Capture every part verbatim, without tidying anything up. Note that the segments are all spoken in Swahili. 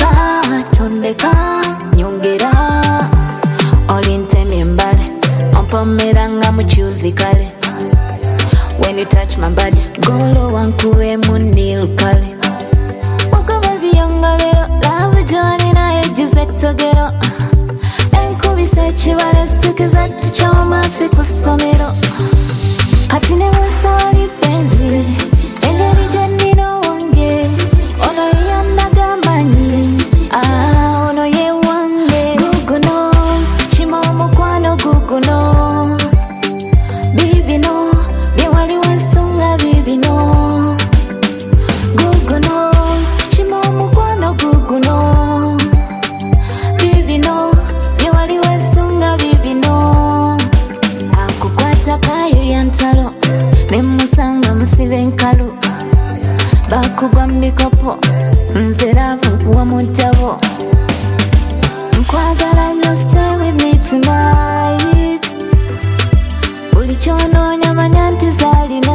Ah, tondeka nyongera olintemi mbale ompomera nga mukyuzi kale. When you touch my body golo wankuwe munil kale. Wako baby yongalero love joni na ejize togero. Enkubisa chibale stukiza tichoma fiku somero. Katine wasali penzi engeri jennino wange ono yeyanaga manyi. Ah, ono ye wange guguno chima omukwano guguno bibino byewali wansunga bibino guguno chima omukwano guguno bibino byewali wansunga bibino. Akukwata kayo yantalo nemusanga musibe nkalu bakugwa mikopo nze laavu wa mutabo. Nkwagala nyo stay with me tonight. Buli kyonoonya manya nti zalina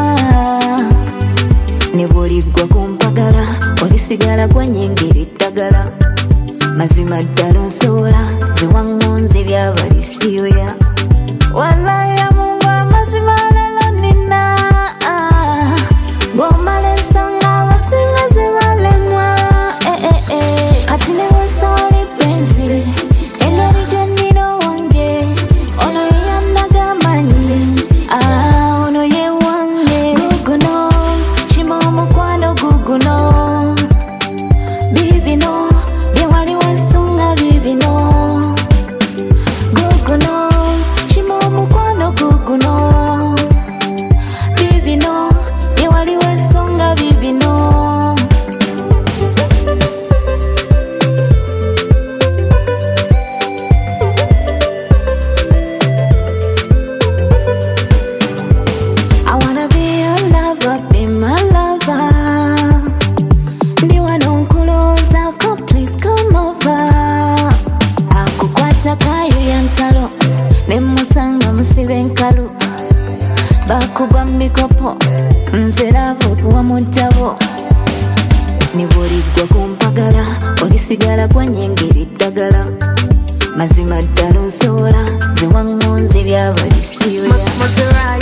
ne bw'oliggwa kumpagala olisigala gwenyingira eddagala. Mazima ddala nsoola ze waŋŋonze byabali siyoya. Wallahi Mungu amazima lelo nina ng'omala ensonga abasinga ze balemwa. Eh, eh, eh. Kati ne wasali penzi engeri gyennino wange ono yeyanaga manyi. Ah, ono ye wange guguno chima omukwano guguno bibino byewali wansunga bibino guguno chima omukwano guguno bibino byewali wansunga bibino. I wanna be your lover, be my lover. Ndiwa nonkuloza ko please come over. Akukwata kayo yantalo nemusanga musibe nkalu bakugwa mikopo nze laavu wa mutabo. Ne bw'oliggwa kumpagala olisigala gwenyingira eddagala. Mazima ddala nsoola ze waŋŋonze byabali siyoya.